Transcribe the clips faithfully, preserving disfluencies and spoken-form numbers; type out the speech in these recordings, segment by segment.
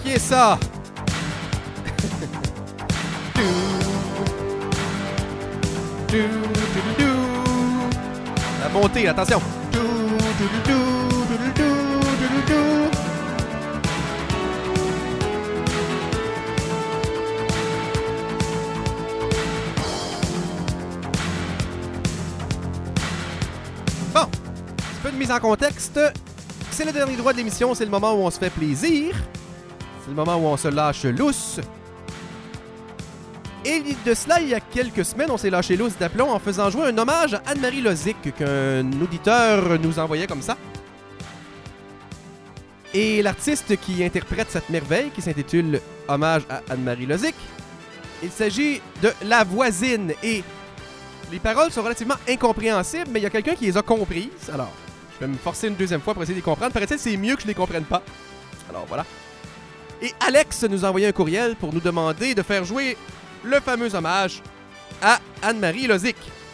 Marquez ça. La montée, attention. Bon, un peu de mise en contexte. C'est le dernier droit de l'émission, c'est le moment où on se fait plaisir. C'est le moment où on se lâche lousse. Et de cela, il y a quelques semaines, on s'est lâché lousse d'aplomb en faisant jouer un hommage à Anne-Marie Lozic qu'un auditeur nous envoyait comme ça. Et l'artiste qui interprète cette merveille, qui s'intitule « Hommage à Anne-Marie Lozic », il s'agit de La Voisine. Et les paroles sont relativement incompréhensibles, mais il y a quelqu'un qui les a comprises. Alors, je vais me forcer une deuxième fois pour essayer de les comprendre. Paraît-il que c'est mieux que je les comprenne pas. Alors, voilà. Et Alex nous a envoyé un courriel pour nous demander de faire jouer le fameux hommage à Anne-Marie Lozic.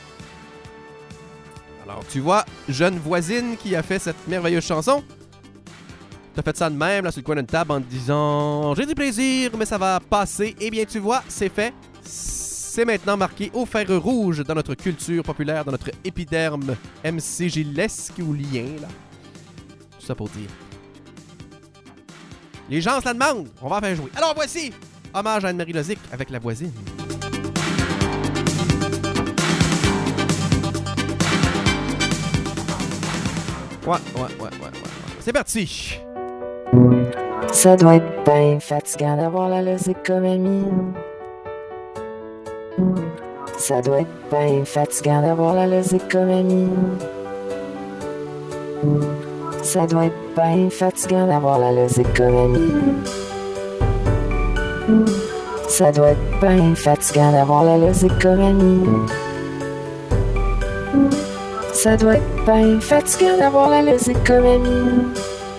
Alors, tu vois, jeune voisine qui a fait cette merveilleuse chanson, t'as fait ça de même, là, sur le coin d'une table, en te disant « J'ai du plaisir, mais ça va passer. » Eh bien, tu vois, c'est fait. C'est maintenant marqué au fer rouge dans notre culture populaire, dans notre épiderme M C Gillesque ou lien, là. Tout ça pour dire. Les gens se la demandent, on va en faire jouer. Alors, voici hommage à Anne-Marie Lozic avec La Voisine. Ouais, ouais, ouais, ouais, ouais, ouais. C'est parti! Ça doit être bien fatigant d'avoir la Lozic comme amie. Ça doit être bien fatigant d'avoir la Lozic comme amie. Ça doit être bien fatigant d'avoir la Lozic comme amie. Ça doit être bien fatigant d'avoir la Lozic comme amie. Ça doit être bien fatigant d'avoir la Lozic comme amie.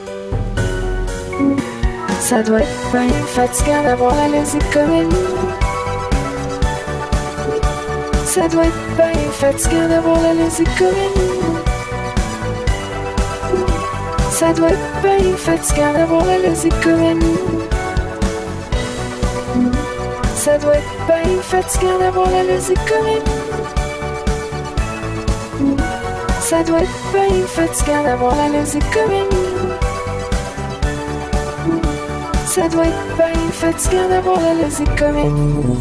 Ça doit être bien fatigant d'avoir la Lozic comme amie. Ça doit être bien fatigant d'avoir la Lozic comme amie. Ça doit être bien fatigant d'avoir la Lozic comme amie. Ça doit être bien fatigant d'avoir la Lozic comme amie. Ça doit être bien fatigant d'avoir la Lozic comme amie. Ça doit être bien fatigant d'avoir la Lozic comme amie.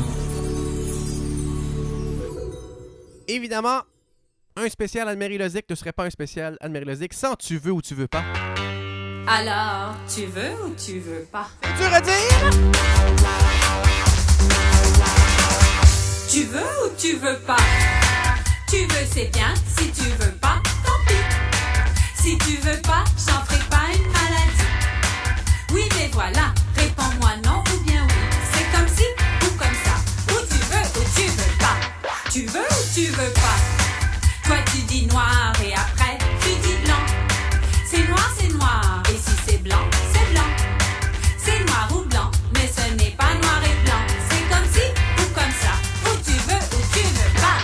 Évidemment, un spécial Anne-Marie Lozic ne serait pas un spécial Anne-Marie Lozic sans Tu veux ou tu veux pas. Alors, tu veux ou tu veux pas? C'est dur à dire! Tu veux ou tu veux pas? Tu veux, c'est bien. Si tu veux pas, tant pis. Si tu veux pas, j'en ferai pas une maladie. Oui, mais voilà, réponds-moi non ou bien oui. C'est comme ci ou comme ça. Ou tu veux ou tu veux pas. Tu veux ou tu veux pas? Toi, tu dis noir et après, tu dis blanc. C'est noir, c'est noir. Et si c'est blanc, c'est blanc. C'est noir ou blanc, mais ce n'est pas noir et blanc. C'est comme ci ou comme ça. Ou tu veux ou tu veux pas.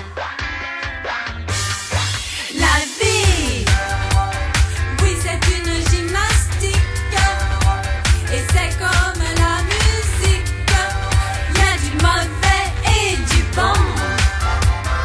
La vie, oui, c'est une gymnastique. Et c'est comme la musique. Il y a du mauvais et du bon.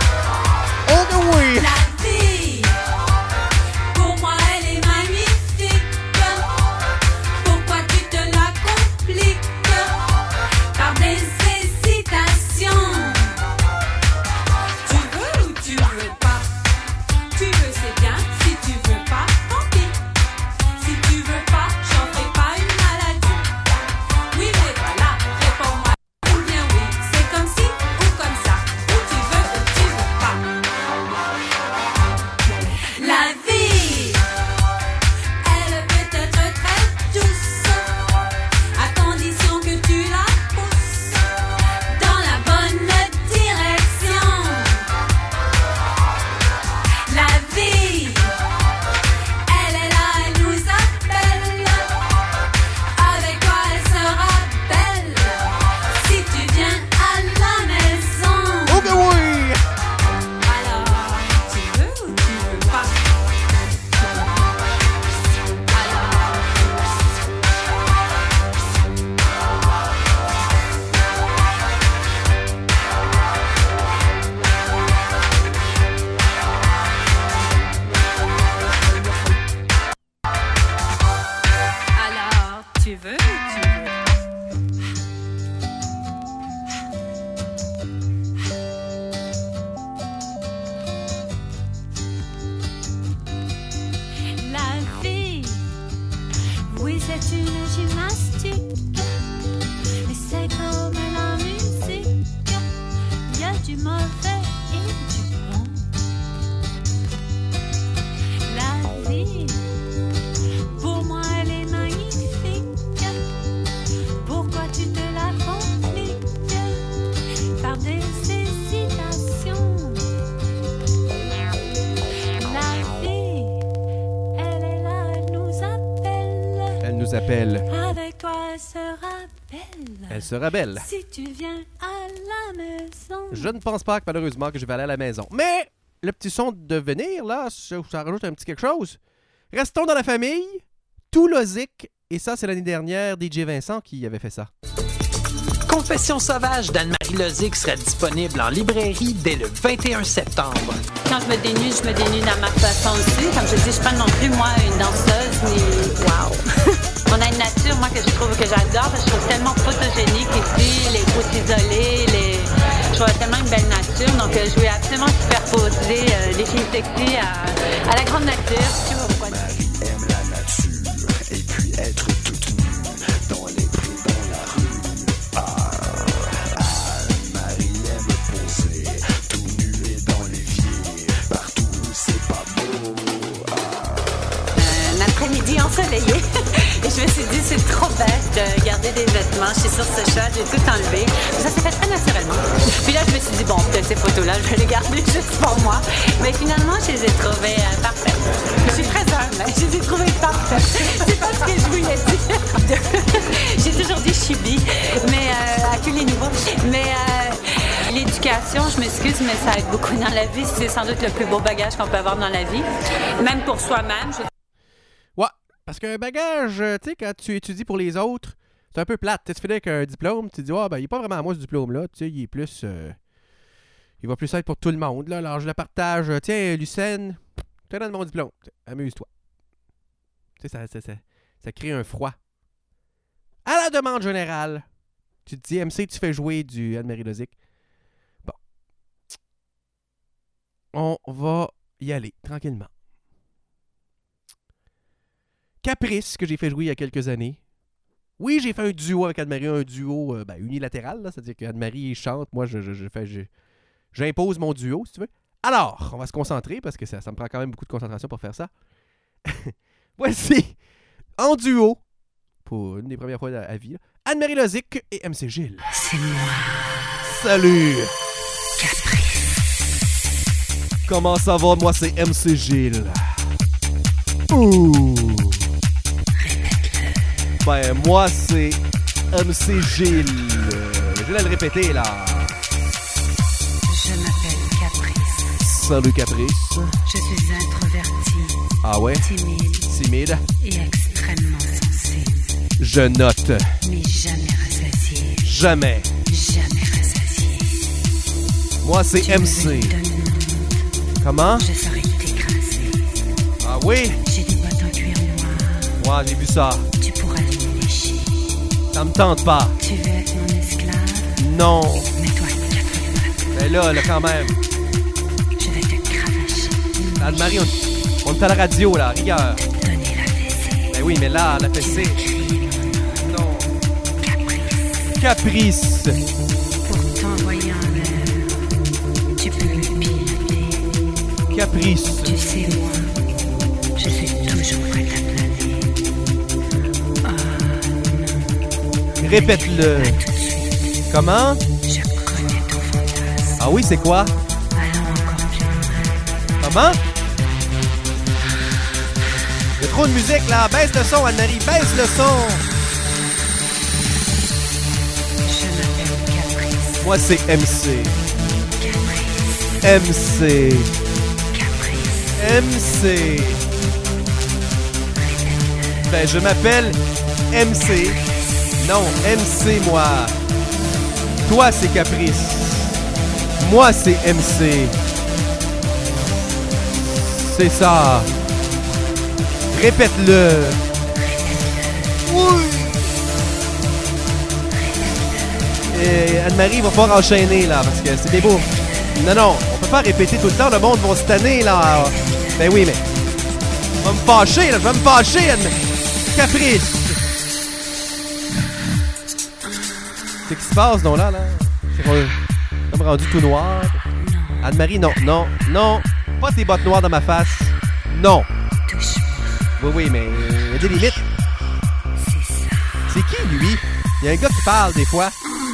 rappelle. Avec toi, elle sera belle. Elle sera belle. Si tu viens à la maison. Je ne pense pas que malheureusement que je vais aller à la maison. Mais le petit son de venir, là, ça, ça rajoute un petit quelque chose. Restons dans la famille. Tout Lozic. Et ça, c'est l'année dernière, D J Vincent qui avait fait ça. Confession sauvage d'Anne-Marie Lozic sera disponible en librairie dès le vingt et un septembre. Quand je me dénude, je me dénude à ma façon aussi. Comme je dis, je suis pas non plus, moi, une danseuse, ni... Wow! On a une nature, moi, que je trouve que j'adore, parce que je trouve tellement photogénique ici, les côtes isolées, les... Je vois tellement une belle nature, donc euh, je voulais absolument superposer euh, les filles sexy à, à la grande nature. Tu vois pourquoi? Marie aime la nature, et puis être toute nue, dans les prés, dans la rue. Ah, Anne-Marie aime poser, tout nu et dans l'évier, partout où c'est pas beau. Un après-midi ensoleillé. Et je me suis dit, c'est trop bête de garder des vêtements. Je suis sur ce chat, j'ai tout enlevé. Ça s'est fait très naturellement. Puis là, je me suis dit, bon, peut-être ces photos-là, je vais les garder juste pour moi. Mais finalement, je les ai trouvées euh, parfaites. Je suis très humble, hein. Je les ai trouvées parfaites. C'est pas ce que je voulais dire. J'ai toujours dit, je suis bi, mais euh, à tous les niveaux. Mais euh, l'éducation, je m'excuse, mais ça aide beaucoup dans la vie. C'est sans doute le plus beau bagage qu'on peut avoir dans la vie. Même pour soi-même. Je... Ouais, parce qu'un bagage, tu sais, quand tu étudies pour les autres, c'est un peu plate. Tu finis avec un diplôme, tu te dis, ah, oh, ben, il est pas vraiment à moi ce diplôme-là. Tu sais, il est plus. Euh, il va plus être pour tout le monde, là. Alors, je le partage. Tiens, Lucène, je te donne mon diplôme. Amuse-toi. Tu sais, ça, ça, ça, ça crée un froid. À la demande générale, tu te dis, M C, tu fais jouer du Anne-Marie Lozic. Bon. On va y aller, tranquillement. Caprice, que j'ai fait jouer il y a quelques années. Oui, j'ai fait un duo avec Anne-Marie, un duo euh, ben, unilatéral, là, c'est-à-dire qu'Anne-Marie chante, moi je, je, je fais, je, j'impose mon duo, si tu veux. Alors, on va se concentrer, parce que ça, ça me prend quand même beaucoup de concentration pour faire ça. Voici, en duo, pour une des premières fois à vie, là, Anne-Marie Lozic et M C Gilles. C'est moi. Salut! Caprice. Comment ça va? Moi, c'est M C Gilles. Ouh! Ben, moi, c'est M C Gilles. Je vais le répéter, là. Je m'appelle Caprice. Salut, Caprice. Je suis introvertie, Ah ouais? timide Timide. et extrêmement sensible. Je note. Mais jamais rassasiée. Jamais. Jamais rassasiée. Moi, c'est Tu M me C. donnes le monde, Comment? je saurais t'écraser. Ah oui? J'ai des bottes en cuir noir. Moi, j'ai vu ça. Tu pourras les lécher. Ça me tente pas. Tu veux être mon esclave? Non. Mets-toi à quatre pattes. Mais là, là, quand même. Je vais te cravacher. Anne-Marie, on, on est à la radio, là. Rigueur. Donner la fessée. Ben oui, mais là, la fessée. Non. Caprice. Caprice. Pour t'envoyer en l'air, tu peux me piloter. Caprice. Tu sais, moi, je suis toujours prête à planer. Ah non, Répète-le. pas tout de suite. Comment? Je connais ton fantasme. Ah oui, c'est quoi? Allons encore plus loin. Comment? Il y a trop de musique, là. Baisse le son, Anne-Marie. Baisse le son. Je m'appelle Caprice. Moi, c'est M C. Caprice. M C. Caprice. M C. Ben, je m'appelle M C. Non, M C, moi. Toi, c'est Caprice. Moi, c'est M C. C'est ça. Répète-le. Oui. Et Anne-Marie va pouvoir enchaîner, là, parce que c'est des beaux. Non, non, on peut pas répéter tout le temps. Le monde va se tanner, là. Ben oui, mais... Je vais me fâcher, là. Je vais me fâcher, Anne... Caprice. C'est ce qui se passe, non, là, là? C'est comme rendu tout noir. Anne-Marie, non, non, non. Pas tes bottes noires dans ma face. Non. Touche-moi. Oui, oui, mais il y a des limites. C'est ça. C'est qui, lui? Il y a un gars qui parle, des fois.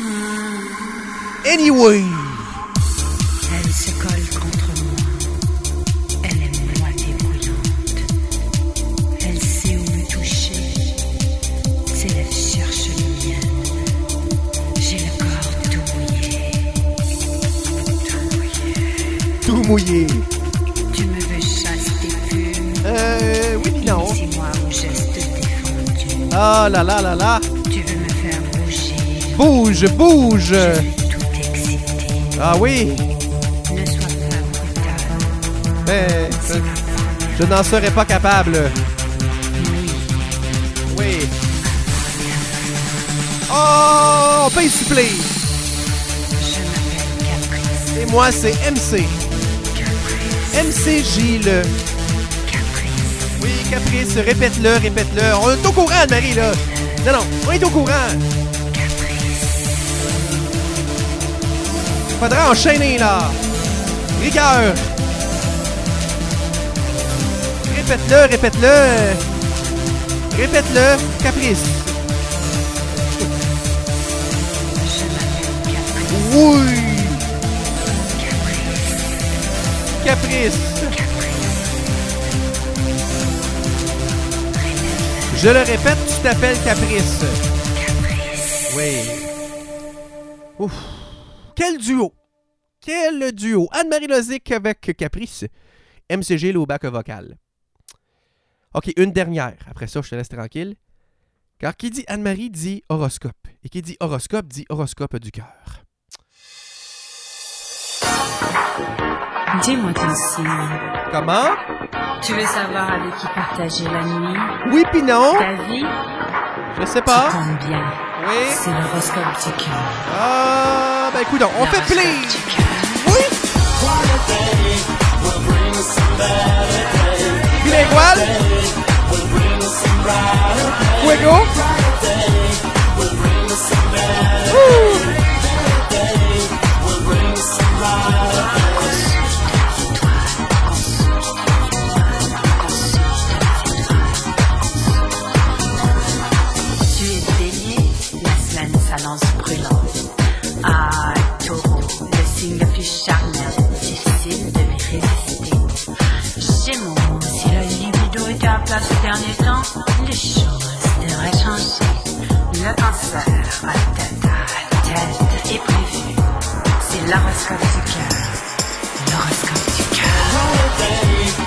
Anyway. Elle se colle contre moi. Elle est moite et brûlante. Elle sait où me toucher. tout mouillé. Tu me veux chasse tes plumes. Euh, oui pis non. Initiez-moi au geste défendu. Ah là là là là. Tu veux me faire bouger. Bouge, bouge. Je veux tout exciter. Ah oui. Ne sois pas brutal. Mais C'est je, ma première je n'en serais pas capable. nuit. Oui. Oh, on paye supplé. Je m'appelle Caprice. Et moi, c'est M C. Caprice. M C Gilles. Caprice. Oui, Caprice, répète-le, répète-le. On est au courant, Anne-Marie, là. Non, non, on est au courant. Faudrait enchaîner, là. Rigueur. Répète-le, répète-le. Répète-le, Caprice. Je m'appelle Caprice. Oui. Caprice. Je le répète, tu t'appelles Caprice. Caprice. Oui. Ouf. Quel duo. Quel duo. Anne-Marie Lozic avec Caprice. M C G au bac vocal. OK, une dernière. Après ça, je te laisse tranquille. Car qui dit Anne-Marie dit horoscope. Et qui dit horoscope dit horoscope du cœur. Dis-moi ton signe. Comment? Tu veux savoir avec qui partager la nuit, Oui pis non. ta vie? Je sais Ça pas. tombe bien. Oui. C'est l'horoscope du cœur. Ah, ben écoute, on fait L'horoscope plaisir. du cœur. Oui. Bilingual. Fuego. Ouh. Tu es bélier, la semaine s'annonce brûlante. Ah, taureau, le signe le plus charnel, difficile de lui résister. Gémeaux, si la libido était à place ces derniers temps, les choses devraient changer. Le cancer, à tête à tête, est prévu. C'est l'horoscope du cœur. L'horoscope du cœur.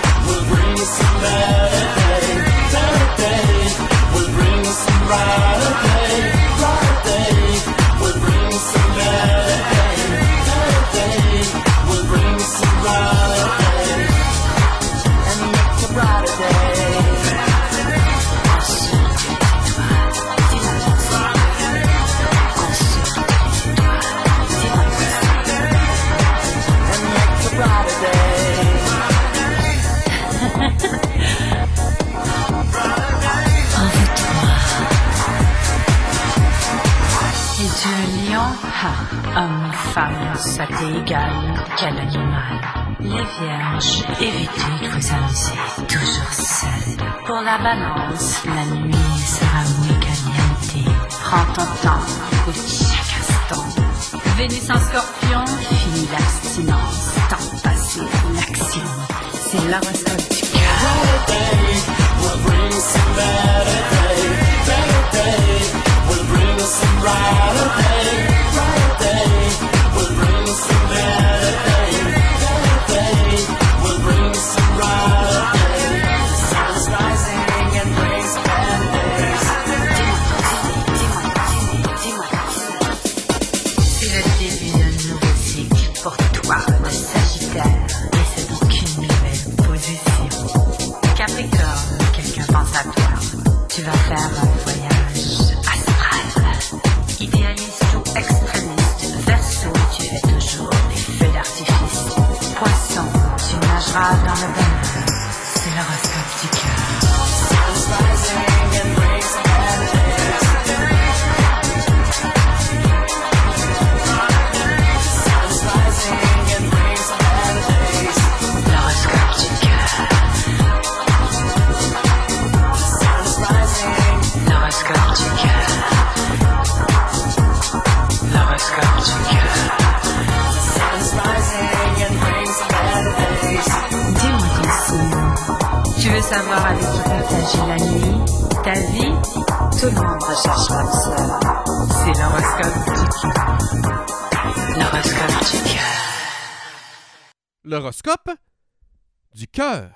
Et du lion, ah, homme, femme, ça t'est égal, quel animal. Les vierges, évitez de vous amuser, toujours seul. Pour la balance, la nuit sera muy caliente. Prends ton temps, écoute chaque instant. Vénus en scorpion, fini l'abstinence. Temps passé, l'action, c'est l'horoscope du cœur. C'est le début d'un nouveau cycle pour toi, le Sagittaire, et c'est donc une nouvelle position. Capricorne, quelqu'un pense à toi. Tu vas faire un voyage astral. Idéaliste ou extrémiste, Verseau, tu fais toujours des feux d'artifice. Poisson, tu nageras dans le bonheur. C'est l'horoscope du cœur. L'horoscope du cœur. L'horoscope du cœur. L'horoscope du cœur. Dis-moi ton signe. Tu veux savoir avec qui partager la nuit, ta vie? Tout le monde recherche l'âme sœur. C'est l'horoscope du cœur. L'horoscope du cœur. l'horoscope du cœur.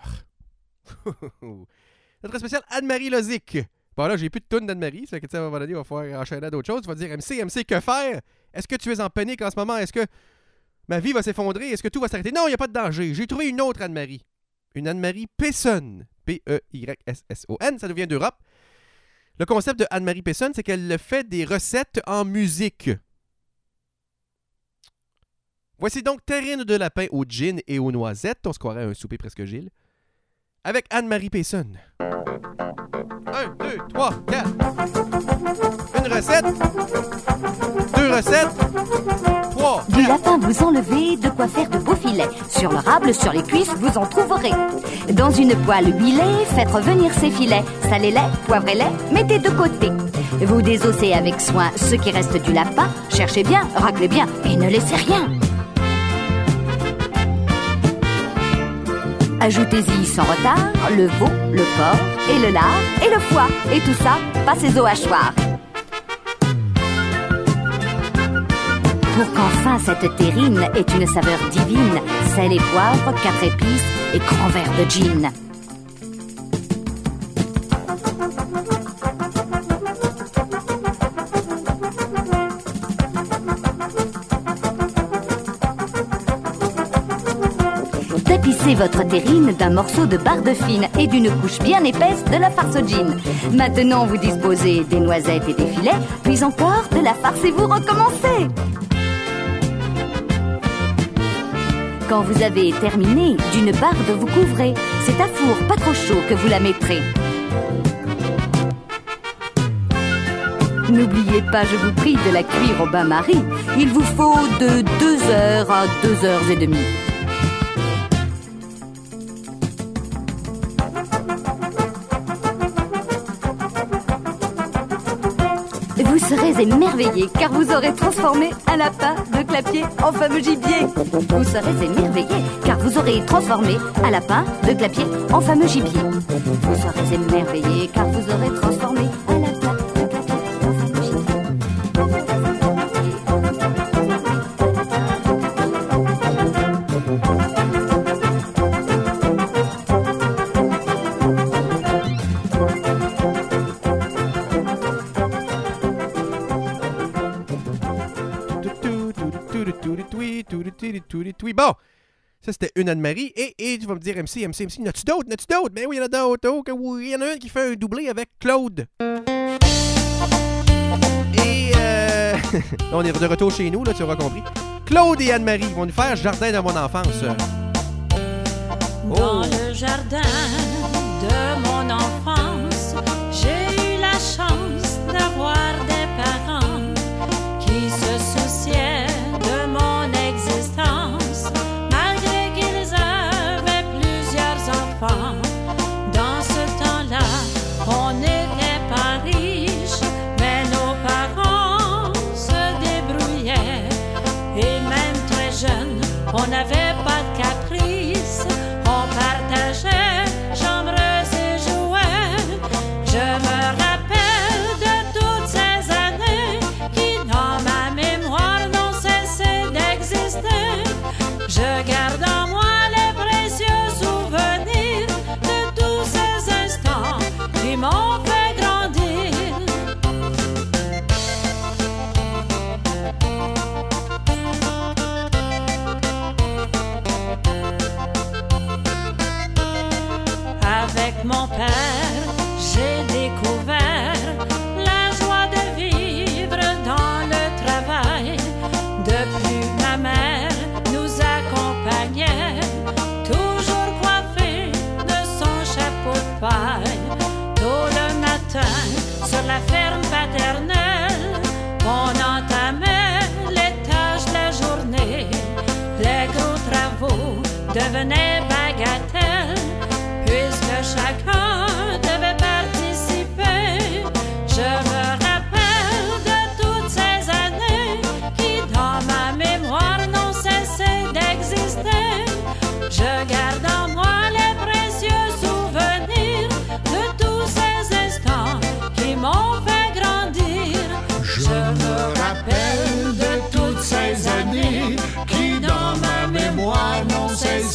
Notre spécial Anne-Marie Lozic. Bon, là, j'ai plus de toune d'Anne-Marie. Ça fait que, à un moment donné, il va falloir enchaîner à d'autres choses. Tu vas dire, M C, M C, que faire? Est-ce que tu es en panique en ce moment? Est-ce que ma vie va s'effondrer? Est-ce que tout va s'arrêter? Non, il n'y a pas de danger. J'ai trouvé une autre Anne-Marie. Une Anne-Marie Pesson. P E Y S S O N. Ça nous vient d'Europe. Le concept de Anne-Marie Pesson, c'est qu'elle fait des recettes en musique. Voici donc terrine de lapin au gin et aux noisettes. On se croirait à un souper presque Gilles. Avec Anne-Marie Pesson. Un, deux, trois, quatre. Une recette. Deux recettes. Trois. Du lapin, vous enlevez de quoi faire de beaux filets. Sur le rable, sur les cuisses, vous en trouverez. Dans une poêle huilée, faites revenir ces filets. Salez-les, poivrez-les, mettez de côté. Vous désossez avec soin ce qui reste du lapin. Cherchez bien, raclez bien et ne laissez rien. Ajoutez-y sans retard le veau, le porc et le lard et le foie. Et tout ça, passez au hachoir. Pour qu'enfin cette terrine ait une saveur divine, sel et poivre, quatre épices et grand verre de gin. Tapissez votre terrine d'un morceau de barbe fine et d'une couche bien épaisse de la farce au gin. Maintenant, vous disposez des noisettes et des filets, puis encore de la farce et vous recommencez. Quand vous avez terminé, d'une barbe vous couvrez. C'est à four pas trop chaud que vous la mettrez. N'oubliez pas, je vous prie, de la cuire au bain-marie. Il vous faut de deux heures à deux heures et demie. Vous serez émerveillés car vous aurez transformé un lapin de clapier en fameux gibier. Vous serez émerveillés car vous aurez transformé un lapin de clapier en fameux gibier. Vous serez émerveillés car vous aurez transformé un lapin de clapier en fameux gibier. Bon, ça c'était une Anne-Marie. Et, et tu vas me dire, M C, M C, M C, n'as-tu d'autres? N'as-tu d'autres? Mais oui, il y en a d'autres. Oh, que oui, il y en a un qui fait un doublé avec Claude. Et euh... on est de retour chez nous, là, tu auras compris. Claude et Anne-Marie vont nous faire Jardin de mon enfance. Oh. Dans le jardin de mon enfance, j'ai eu la chance d'avoir des parents qui se souciaient de mon existence, malgré qu'ils avaient plusieurs enfants. Dans ce temps-là, on n'était pas riches, mais nos parents se débrouillaient. Et même très jeunes, on n'avait pas de caprice, on partageait chambres et jouets. Je me rappelle de toutes ces années qui, dans ma mémoire, n'ont cessé d'exister. Je garde en moi les précieux souvenirs de tous ces instants qui m'ont fait grandir. Avec mon père, j'ai découvert la joie de vivre dans le travail. Depuis, ma mère nous accompagnait, toujours coiffée de son chapeau de paille. Tôt le matin, sur la ferme paternelle, on entamait les tâches de la journée. Les gros travaux devenaient bagatelles, puisque chacun devait participer. Je me rappelle de toutes ces années qui, dans ma mémoire, n'ont cessé d'exister. Je garde en moi les précieux souvenirs de tous ces instants qui m'ont fait grandir. Je me rappelle de toutes ces années qui, dans ma mémoire, n'ont cessé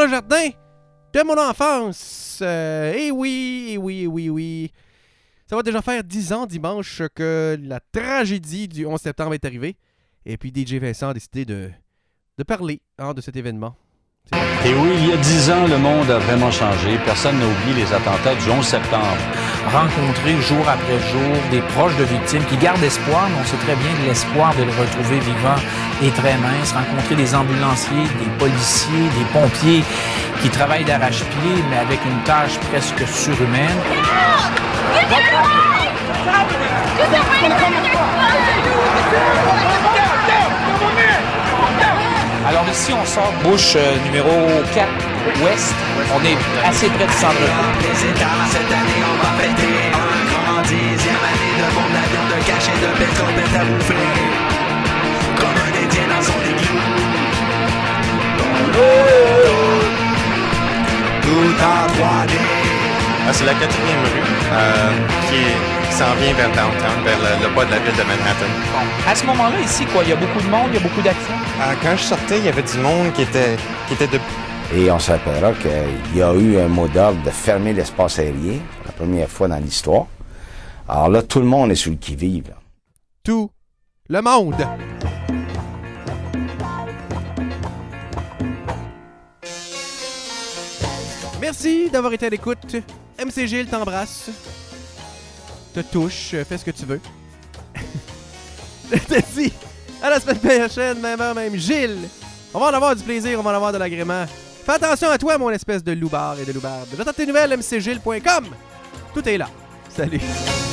le jardin de mon enfance. Euh, et oui, et oui, et oui, oui. Ça va déjà faire dix ans dimanche que la tragédie du onze septembre est arrivée. Et puis D J Vincent a décidé de, de parler hein, de cet événement. Et oui, il y a dix ans, le monde a vraiment changé. Personne n'a oublié les attentats du onze septembre. Rencontrer jour après jour des proches de victimes qui gardent espoir, mais on sait très bien que l'espoir de le retrouver vivant est très mince. Rencontrer des ambulanciers, des policiers, des pompiers qui travaillent d'arrache-pied, mais avec une tâche presque surhumaine. Alors ici, on sort bouche euh, numéro quatre ouest. On est assez près du centre-ville. Cette année, on va fêter un grand dixième année de bombe d'avion, de cachet, de pétrole, à bouffer. Comme un Indien dans son igloo. Tout en trois D. Ah, c'est la quatrième rue euh, qui, est, qui s'en vient vers downtown, vers le, le bas de la ville de Manhattan. Bon. À ce moment-là, ici, quoi, il y a beaucoup de monde, il y a beaucoup d'action. Euh, quand je sortais, il y avait du monde qui était, qui était de... Et on se rappellera qu'il y a eu un mot d'ordre de fermer l'espace aérien, pour la première fois dans l'histoire. Alors là, tout le monde est sur le qui-vive. Là. Tout le monde! Merci d'avoir été à l'écoute. M C Gilles t'embrasse, te touche, fais ce que tu veux. Je te dis, à la semaine prochaine, même heure, même Gilles. On va en avoir du plaisir, on va en avoir de l'agrément. Fais attention à toi, mon espèce de loupard et de loubarde. J'attends tes nouvelles, m c gilles point com. Tout est là. Salut.